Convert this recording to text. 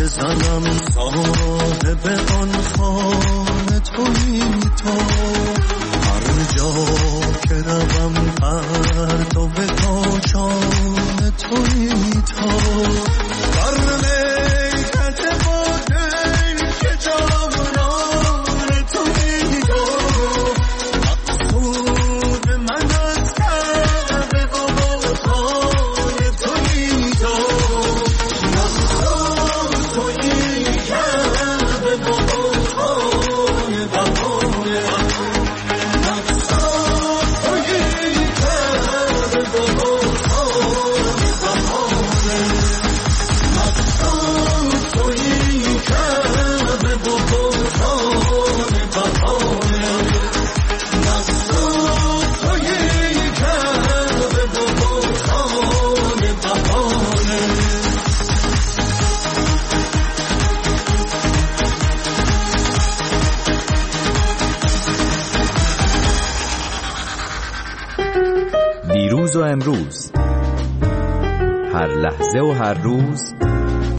بزنم صاحب آن خانه تویی تو، هر جا که روم پرتو به کاشانه تویی تو، در میکده با دل که جانانه تویی تو، مقصود من از کعبه و بتخانه تویی تو، مقصود تویی کعبه و بتخانه بهانه، مقصود تویی کعبه و بتخانه بهانه، مقصود تویی کعبه و بتخانه بهانه، مقصود تویی کعبه و بتخانه بهانه. دیروز و امروز، هر لحظه و هر روز